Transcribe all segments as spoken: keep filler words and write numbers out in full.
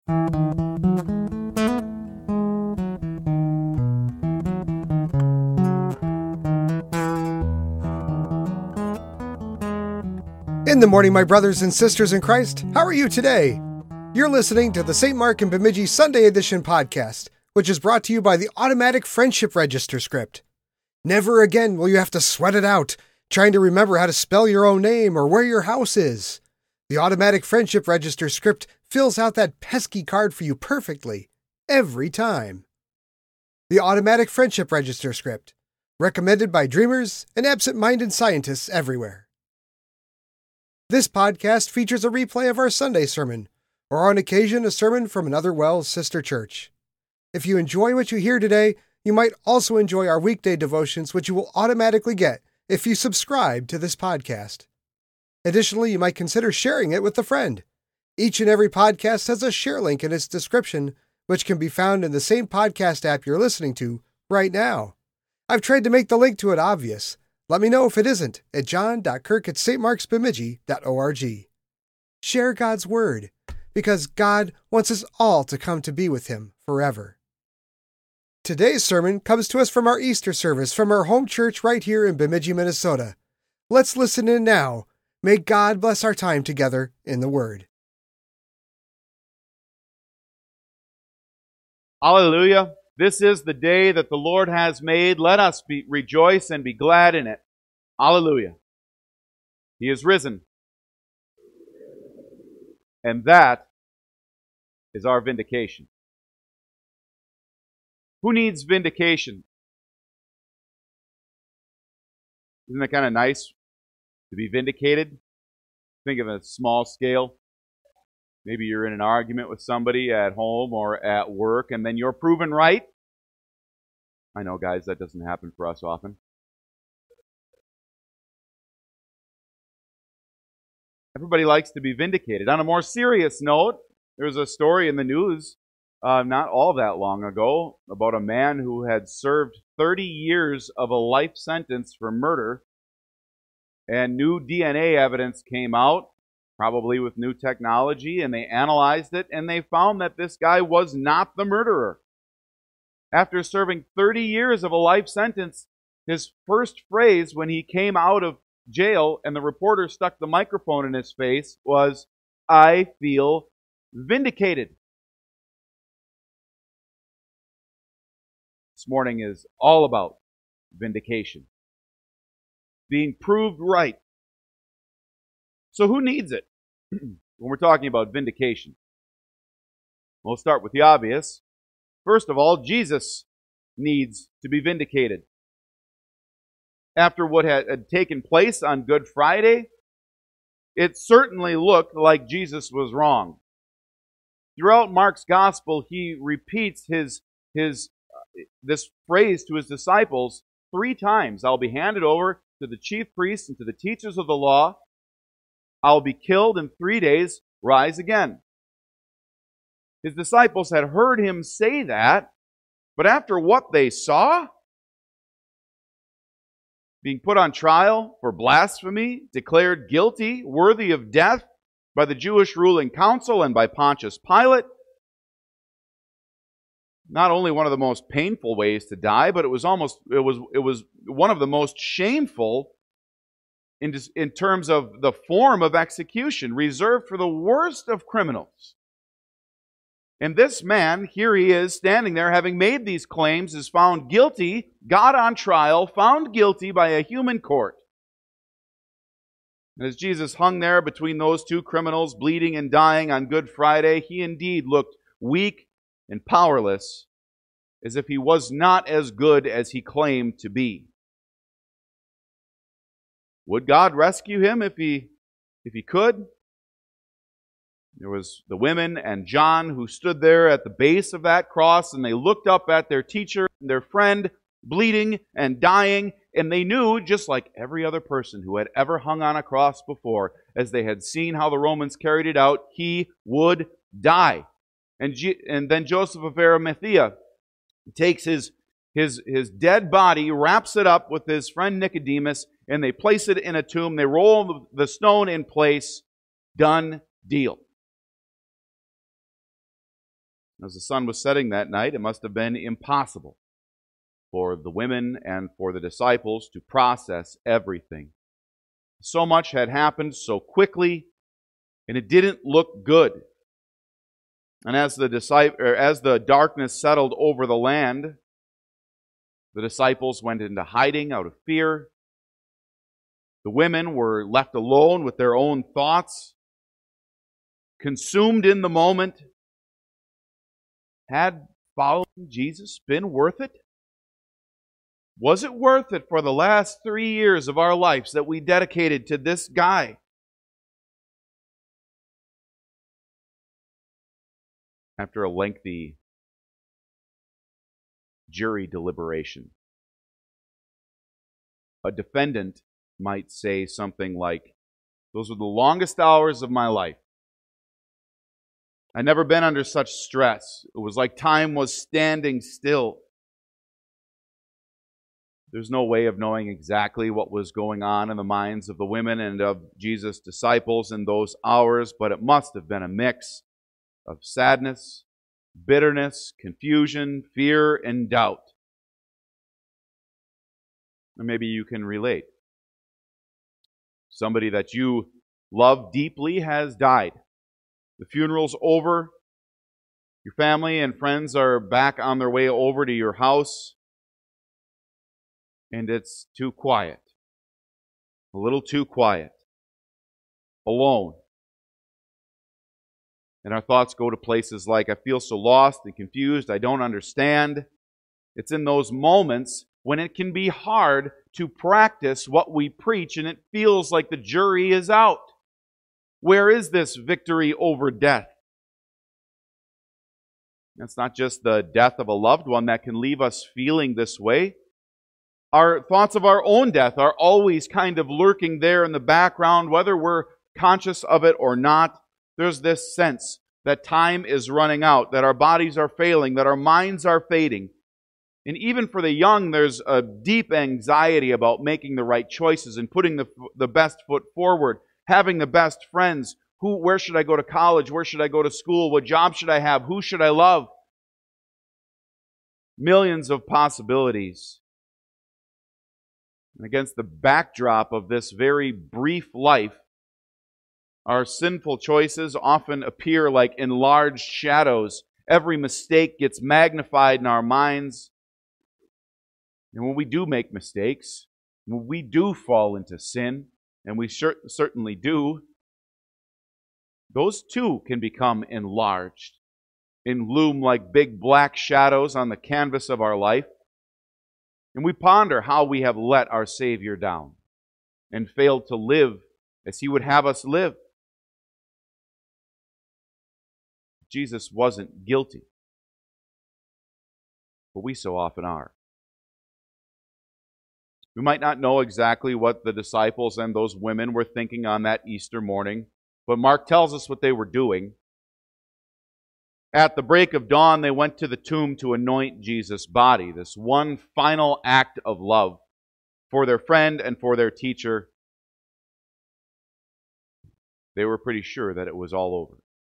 In the morning, my brothers and sisters in Christ, how are you today? You're listening to the Saint Mark and Bemidji Sunday Edition podcast, which is brought to you by the Automatic Friendship Register script. Never again will you have to sweat it out, trying to remember how to spell your own name or where your house is. The Automatic Friendship Register script fills out that pesky card for you perfectly, every time. The Automatic Friendship Register script, recommended by dreamers and absent-minded scientists everywhere. This podcast features a replay of our Sunday sermon, or on occasion a sermon from another WELS sister church. If you enjoy what you hear today, you might also enjoy our weekday devotions, which you will automatically get if you subscribe to this podcast. Additionally, you might consider sharing it with a friend. Each and every podcast has a share link in its description, which can be found in the same podcast app you're listening to right now. I've tried to make the link to it obvious. Let me know if it isn't at john dot kirk at s t marks bemidji dot org. Share God's Word, because God wants us all to come to be with Him forever. Today's sermon comes to us from our Easter service from our home church right here in Bemidji, Minnesota. Let's listen in now. May God bless our time together in the Word. Hallelujah. This is the day that the Lord has made. Let us be, rejoice and be glad in it. Hallelujah. He is risen. And that is our vindication. Who needs vindication? Isn't that kind of nice to be vindicated? Think of a small scale. Maybe you're in an argument with somebody at home or at work, and then you're proven right. I know, guys, that doesn't happen for us often. Everybody likes to be vindicated. On a more serious note, there was a story in the news uh, not all that long ago about a man who had served thirty years of a life sentence for murder, and new D N A evidence came out, probably with new technology, and they analyzed it, and they found that this guy was not the murderer. After serving thirty years of a life sentence, his first phrase when he came out of jail and the reporter stuck the microphone in his face was, "I feel vindicated." This morning is all about vindication. Being proved right. So who needs it when we're talking about vindication? We'll start with the obvious. First of all, Jesus needs to be vindicated. After what had taken place on Good Friday, it certainly looked like Jesus was wrong. Throughout Mark's gospel, he repeats his, his, uh, this phrase to his disciples three times. I'll be handed over to the chief priests and to the teachers of the law. I'll be killed in three days, rise again. His disciples had heard him say that, but after what they saw, being put on trial for blasphemy, declared guilty, worthy of death by the Jewish ruling council and by Pontius Pilate, not only one of the most painful ways to die, but it was almost it was it was one of the most shameful in in terms of the form of execution, reserved for the worst of criminals. And this man, here he is, standing there, having made these claims, is found guilty, got on trial, found guilty by a human court. And as Jesus hung there between those two criminals, bleeding and dying on Good Friday, he indeed looked weak and powerless, as if he was not as good as he claimed to be. Would God rescue him if he, if he could? There was the women and John who stood there at the base of that cross, and they looked up at their teacher and their friend bleeding and dying, and they knew, just like every other person who had ever hung on a cross before, as they had seen how the Romans carried it out, he would die. And, G- and then Joseph of Arimathea takes his, his, his dead body, wraps it up with his friend Nicodemus, and they place it in a tomb. They roll the stone in place. Done deal. As the sun was setting that night, it must have been impossible for the women and for the disciples to process everything. So much had happened so quickly, and it didn't look good. And as the disciple, or as the darkness settled over the land, the disciples went into hiding out of fear. The women were left alone with their own thoughts, consumed in the moment. Had following Jesus been worth it? Was it worth it for the last three years of our lives that we dedicated to this guy? After a lengthy jury deliberation, a defendant might say something like, "Those were the longest hours of my life. I'd never been under such stress. It was like time was standing still." There's no way of knowing exactly what was going on in the minds of the women and of Jesus' disciples in those hours, but it must have been a mix of sadness, bitterness, confusion, fear, and doubt. Or maybe you can relate. Somebody that you love deeply has died. The funeral's over. Your family and friends are back on their way over to your house. And it's too quiet. A little too quiet. Alone. And our thoughts go to places like, I feel so lost and confused, I don't understand. It's in those moments when it can be hard to practice what we preach, and it feels like the jury is out. Where is this victory over death? It's not just the death of a loved one that can leave us feeling this way. Our thoughts of our own death are always kind of lurking there in the background, whether we're conscious of it or not. There's this sense that time is running out, that our bodies are failing, that our minds are fading. And even for the young, there's a deep anxiety about making the right choices and putting the, the best foot forward, having the best friends. Who, where should I go to college? Where should I go to school? What job should I have? Who should I love? Millions of possibilities. And against the backdrop of this very brief life, our sinful choices often appear like enlarged shadows. Every mistake gets magnified in our minds. And when we do make mistakes, when we do fall into sin, and we cer- certainly do, those too can become enlarged and loom like big black shadows on the canvas of our life. And we ponder how we have let our Savior down and failed to live as He would have us live. Jesus wasn't guilty, but we so often are. We might not know exactly what the disciples and those women were thinking on that Easter morning, but Mark tells us what they were doing. At the break of dawn, they went to the tomb to anoint Jesus' body, this one final act of love for their friend and for their teacher. They were pretty sure that it was all over.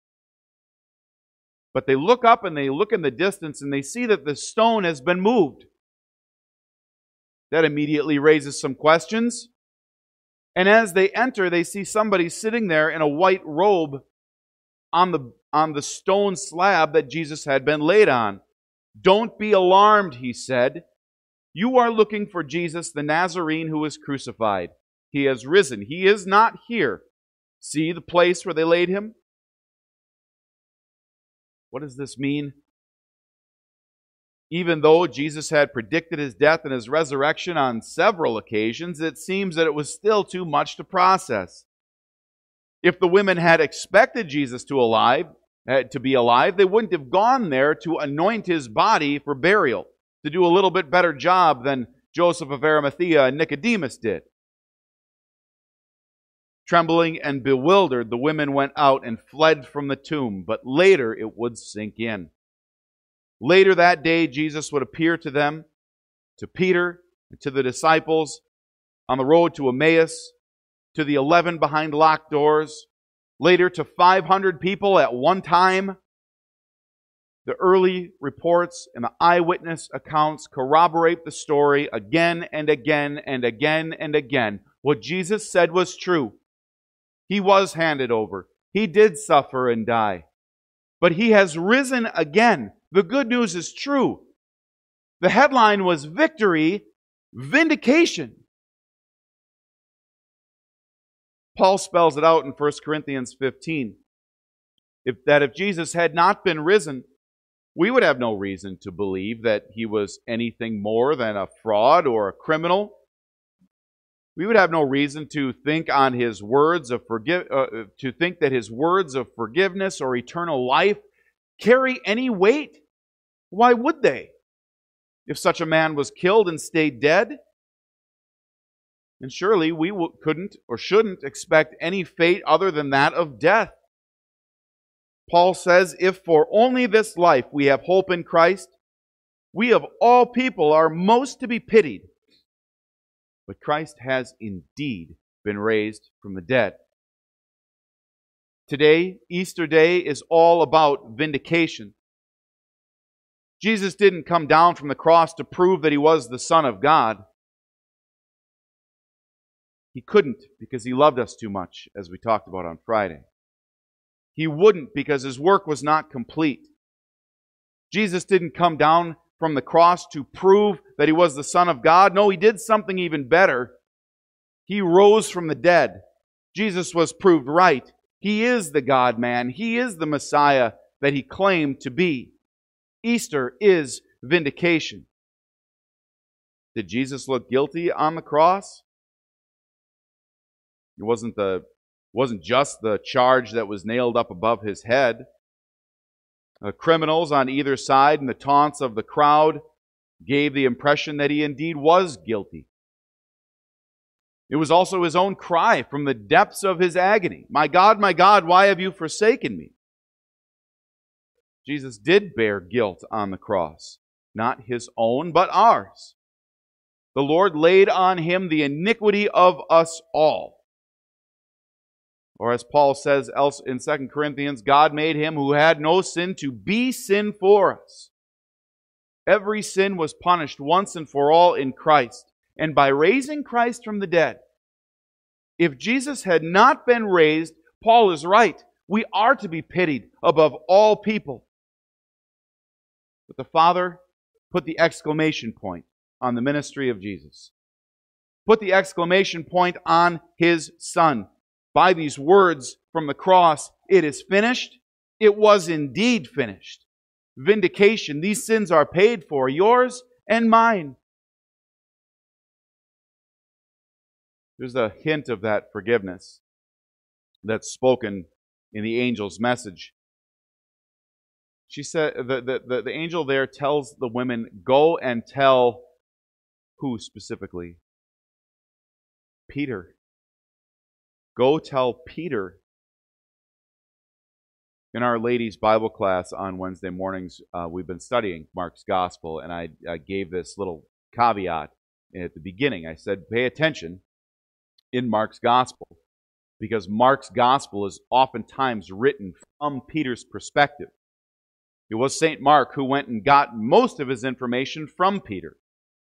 But they look up and they look in the distance and they see that the stone has been moved. That immediately raises some questions. And as they enter, they see somebody sitting there in a white robe on the, on the stone slab that Jesus had been laid on. "Don't be alarmed," he said. "You are looking for Jesus, the Nazarene who was crucified. He has risen. He is not here. See the place where they laid him?" What does this mean? Even though Jesus had predicted his death and his resurrection on several occasions, it seems that it was still too much to process. If the women had expected Jesus to alive, uh, to be alive, they wouldn't have gone there to anoint his body for burial, to do a little bit better job than Joseph of Arimathea and Nicodemus did. Trembling and bewildered, the women went out and fled from the tomb, but later it would sink in. Later that day, Jesus would appear to them, to Peter, and to the disciples on the road to Emmaus, to the eleven behind locked doors, later to five hundred people at one time. The early reports and the eyewitness accounts corroborate the story again and again and again and again. What Jesus said was true. He was handed over. He did suffer and die. But He has risen again. The good news is true. The headline was victory, vindication. Paul spells it out in First Corinthians fifteen. If, that if Jesus had not been risen, we would have no reason to believe that He was anything more than a fraud or a criminal. We would have no reason to think on His words of forgive, uh, to think that His words of forgiveness or eternal life carry any weight. Why would they? If such a man was killed and stayed dead, and surely we couldn't or shouldn't expect any fate other than that of death. Paul says, if for only this life we have hope in Christ, we of all people are most to be pitied. But Christ has indeed been raised from the dead. Today, Easter Day, is all about vindication. Jesus didn't come down from the cross to prove that He was the Son of God. He couldn't because He loved us too much, as we talked about on Friday. He wouldn't because His work was not complete. Jesus didn't come down from the cross to prove that He was the Son of God. No, He did something even better. He rose from the dead. Jesus was proved right. He is the God-man. He is the Messiah that He claimed to be. Easter is vindication. Did Jesus look guilty on the cross? It wasn't the wasn't just the charge that was nailed up above His head. The criminals on either side and the taunts of the crowd gave the impression that He indeed was guilty. It was also His own cry from the depths of His agony. My God, my God, why have you forsaken me? Jesus did bear guilt on the cross, not His own, but ours. The Lord laid on Him the iniquity of us all. Or as Paul says else in Second Corinthians, God made Him who had no sin to be sin for us. Every sin was punished once and for all in Christ. And by raising Christ from the dead, if Jesus had not been raised, Paul is right. We are to be pitied above all people. But the Father put the exclamation point on the ministry of Jesus. Put the exclamation point on His Son. By these words from the cross, it is finished. It was indeed finished. Vindication. These sins are paid for, yours and mine. There's a hint of that forgiveness that's spoken in the angel's message. She said, the, the, the, the angel there tells the women, go and tell who specifically? Peter. Go tell Peter. In our ladies' Bible class on Wednesday mornings, uh, we've been studying Mark's Gospel, and I, I gave this little caveat at the beginning. I said, pay attention in Mark's Gospel, because Mark's Gospel is oftentimes written from Peter's perspective. It was Saint Mark who went and got most of his information from Peter.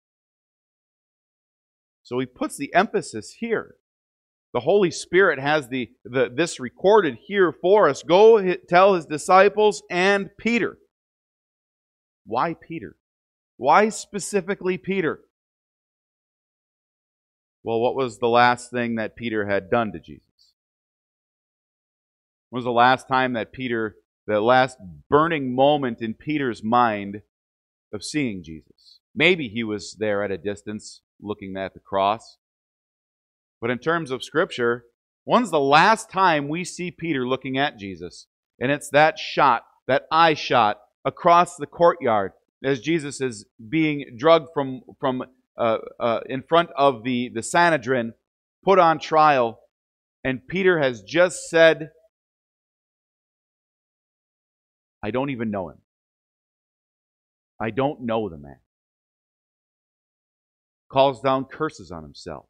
So he puts the emphasis here. The Holy Spirit has the, the this recorded here for us. Go tell His disciples and Peter. Why Peter? Why specifically Peter? Well, what was the last thing that Peter had done to Jesus? When was the last time that Peter, the last burning moment in Peter's mind of seeing Jesus? Maybe he was there at a distance looking at the cross. But in terms of Scripture, when's the last time we see Peter looking at Jesus? And it's that shot, that eye shot across the courtyard as Jesus is being drugged from, from uh, uh, in front of the, the Sanhedrin, put on trial. And Peter has just said, I don't even know him. I don't know the man. Calls down curses on himself.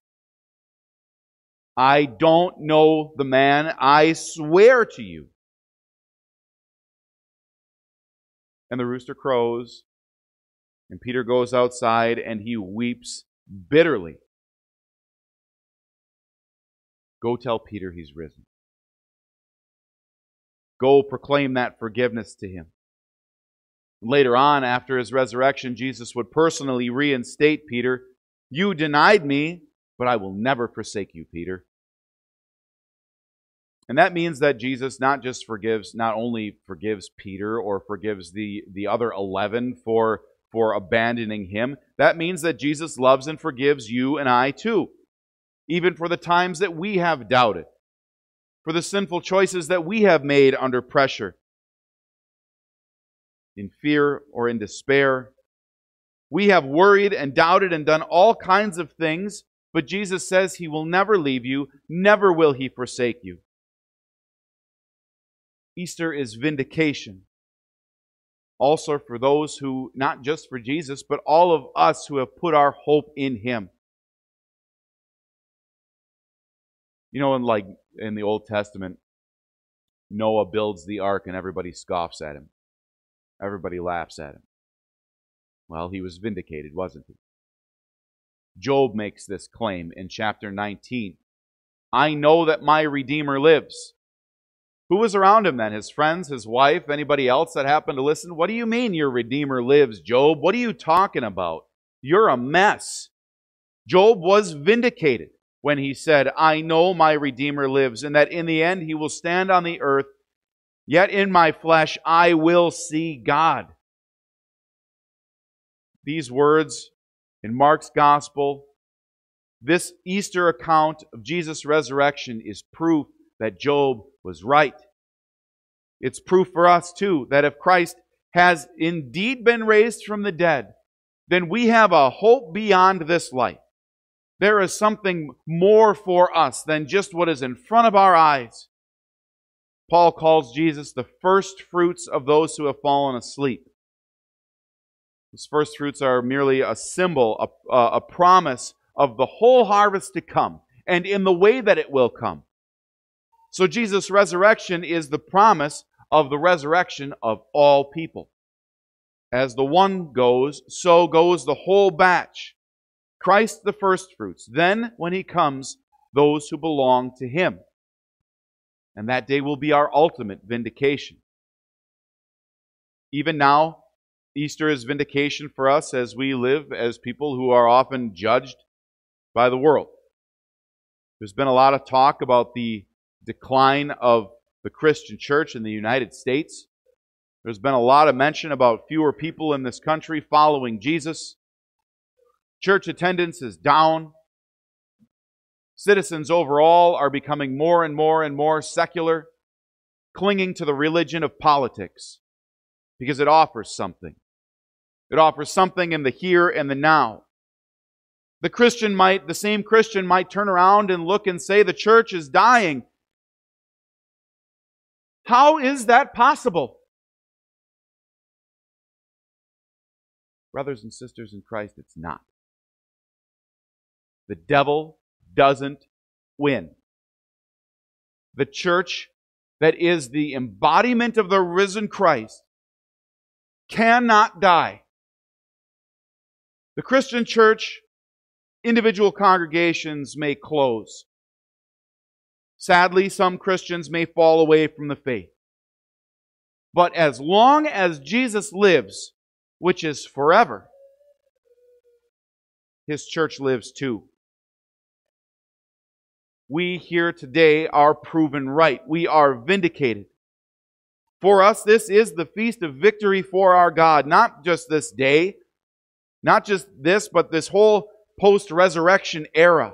I don't know the man, I swear to you. And the rooster crows, and Peter goes outside, and he weeps bitterly. Go tell Peter he's risen. Go proclaim that forgiveness to him. Later on, after his resurrection, Jesus would personally reinstate Peter. You denied me, but I will never forsake you, Peter. And that means that Jesus not just forgives, not only forgives Peter or forgives the, the other eleven for, for abandoning him. That means that Jesus loves and forgives you and I too. Even for the times that we have doubted. For the sinful choices that we have made under pressure. In fear or in despair. We have worried and doubted and done all kinds of things, but Jesus says He will never leave you, never will He forsake you. Easter is vindication. Also for those who, not just for Jesus, but all of us who have put our hope in Him. You know, in like in the Old Testament, Noah builds the ark and everybody scoffs at him. Everybody laughs at him. Well, he was vindicated, wasn't he? Job makes this claim in chapter nineteen. I know that my Redeemer lives. Who was around him then? His friends, his wife, anybody else that happened to listen? What do you mean your Redeemer lives, Job? What are you talking about? You're a mess. Job was vindicated when he said, I know my Redeemer lives, and that in the end he will stand on the earth. Yet in my flesh I will see God. These words in Mark's Gospel, this Easter account of Jesus' resurrection is proof that Job was right. It's proof for us too that if Christ has indeed been raised from the dead, then we have a hope beyond this life. There is something more for us than just what is in front of our eyes. Paul calls Jesus the first fruits of those who have fallen asleep. These first fruits are merely a symbol, a, a promise of the whole harvest to come, and in the way that it will come. So Jesus' resurrection is the promise of the resurrection of all people. As the one goes, so goes the whole batch. Christ the first fruits. Then, when He comes, those who belong to Him. And that day will be our ultimate vindication. Even now, Easter is vindication for us as we live as people who are often judged by the world. There's been a lot of talk about the decline of the Christian church in the United States. There's been a lot of mention about fewer people in this country following Jesus. Church attendance is down. Citizens overall are becoming more and more and more secular, clinging to the religion of politics because it offers something. It offers something in the here and the now. The Christian might, the same Christian might turn around and look and say the church is dying. How is that possible? Brothers and sisters in Christ, it's not. The devil doesn't win. The church that is the embodiment of the risen Christ cannot die. The Christian church, individual congregations may close. Sadly, some Christians may fall away from the faith. But as long as Jesus lives, which is forever, His church lives too. We here today are proven right. We are vindicated. For us, this is the feast of victory for our God. Not just this day, not just this, but this whole post-resurrection era.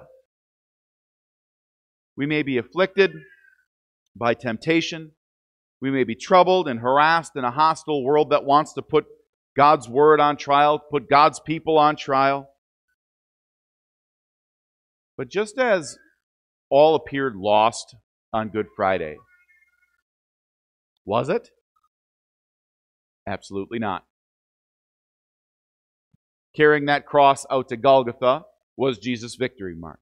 We may be afflicted by temptation. We may be troubled and harassed in a hostile world that wants to put God's word on trial, put God's people on trial. But just as all appeared lost on Good Friday, was it? Absolutely not. Carrying that cross out to Golgotha was Jesus' victory march.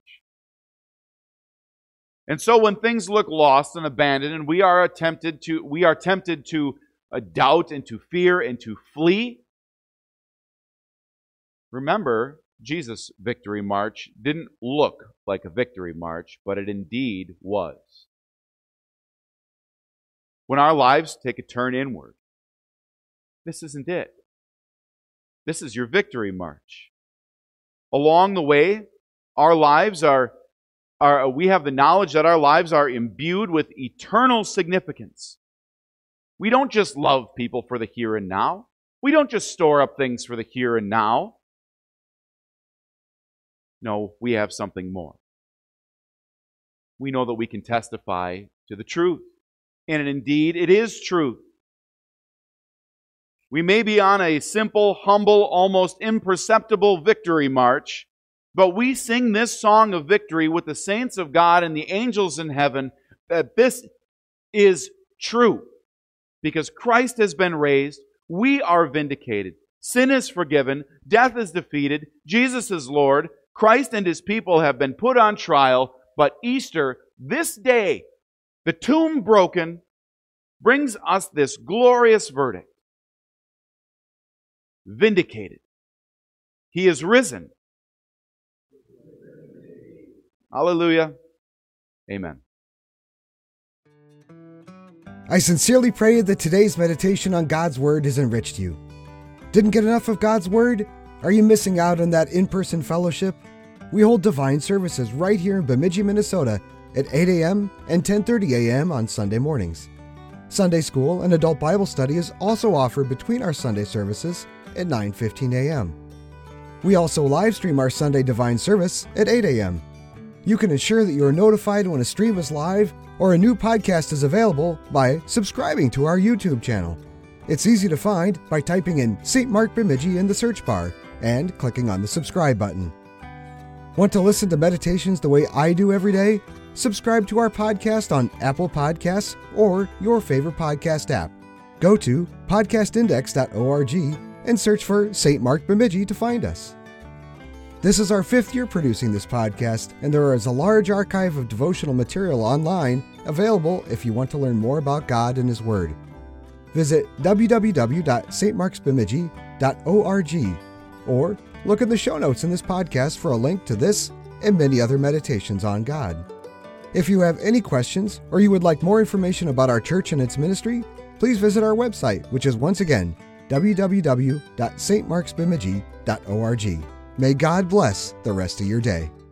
And so when things look lost and abandoned and we are tempted to we are tempted to uh, doubt and to fear and to flee. Remember, Jesus' victory march didn't look like a victory march, but it indeed was. When our lives take a turn inward, this isn't it. This is your victory march. Along the way, our lives are, are, we have the knowledge that our lives are imbued with eternal significance. We don't just love people for the here and now. We don't just store up things for the here and now. No, we have something more. We know that we can testify to the truth. And indeed, it is truth. We may be on a simple, humble, almost imperceptible victory march, but we sing this song of victory with the saints of God and the angels in heaven that this is true. Because Christ has been raised, we are vindicated. Sin is forgiven, death is defeated, Jesus is Lord, Christ and His people have been put on trial, but Easter, this day, the tomb broken, brings us this glorious verdict. Vindicated. He is risen. Hallelujah. Amen. I sincerely pray that today's meditation on God's Word has enriched you. Didn't get enough of God's Word? Are you missing out on that in-person fellowship? We hold divine services right here in Bemidji, Minnesota at eight a.m. and ten thirty a.m. on Sunday mornings. Sunday school and adult Bible study is also offered between our Sunday services at nine fifteen a.m. We also live stream our Sunday divine service at eight a.m. You can ensure that you are notified when a stream is live or a new podcast is available by subscribing to our YouTube channel. It's easy to find by typing in Saint Mark Bemidji in the search bar and clicking on the subscribe button. Want to listen to meditations the way I do every day? Subscribe to our podcast on Apple Podcasts or your favorite podcast app. Go to podcast index dot org and search for Saint Mark Bemidji to find us. This is our fifth year producing this podcast, and there is a large archive of devotional material online available if you want to learn more about God and His Word. Visit w w w dot saint marks bemidji dot org or look in the show notes in this podcast for a link to this and many other meditations on God. If you have any questions or you would like more information about our church and its ministry, please visit our website, which is once again w w w dot saint marks bemidji dot org. May God bless the rest of your day.